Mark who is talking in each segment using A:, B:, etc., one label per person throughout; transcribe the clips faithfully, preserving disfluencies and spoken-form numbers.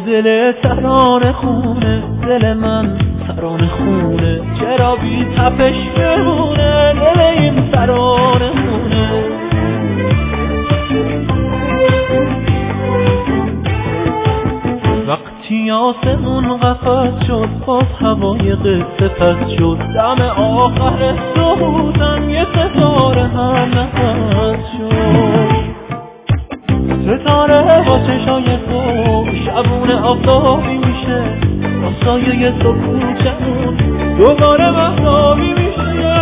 A: دل ترانه خونه، دل من ترانه خونه، چرا بی تپش بمونه دل این ترانه خونه. وقتی آسمون قفس شد باز هوای قصه پس شد، دم آخر سهودم یه ستاره هم نفس شد. ستاره با چشای تو شبونه آفتابی میشه، با سایه تو کوچمون دوباره مهتابی میشه.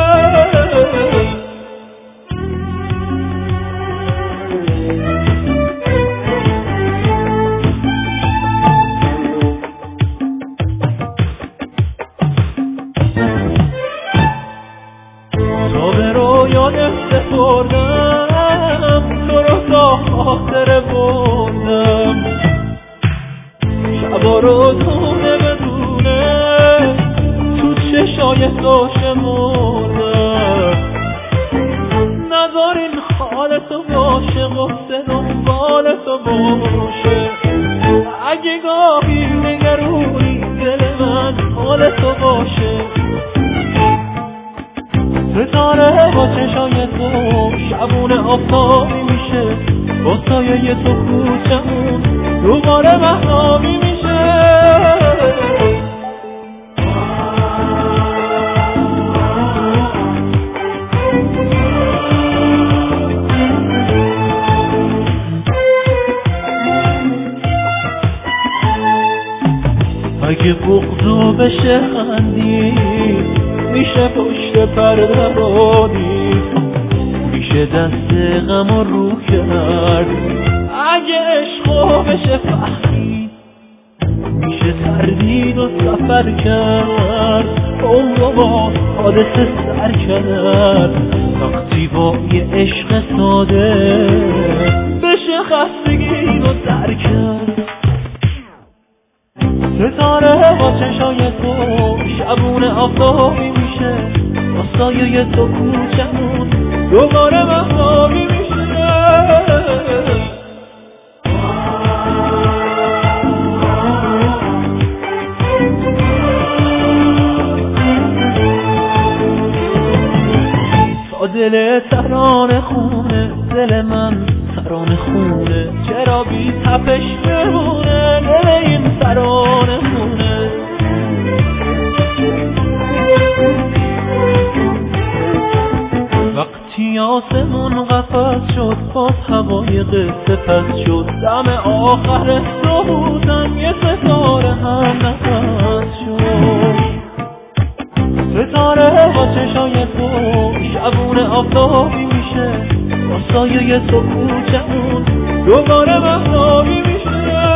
A: تا به رویات سپردم تو رو تا خاطره بردم، شبا رو دونه بدونه تو چشای تو شمردم. نذار این حال تو باشه غصه دنبال تو باشه، اگه گاهی نگرونی دل من حال تو باشه. ستاره با چشای تو شبونه آفتابی میشه، با سایه تو کوچمون دوباره مهتابی میشه. اگه بغضو بشه خندی میشه پشت پرده رو دید، میشه دست غم رو کرد. اگه عشقو بشه فهمید میشه تردید و سفر کرد. اون رو با حادثه سر کرد، وقتی با یه عشق ساده بشه خستگی رو در کرد. ستاره با چشای تو شبونه آفتابی میشه، با سایه تو کوچمون دوباره مهتابی میشه. تا دل ترانه خونه، دل من ترانه خونه، چرا بی تپش بمونه دل این ترانه خونه. وقتی آسمون قفس شد باز هوای قصه پس شد، دم آخر سهودم یه ستاره هم نفس شد. ستاره با چشای تو شبونه آفتابی میشه، با سایه تو کوچمون دوباره مهتابی میشه.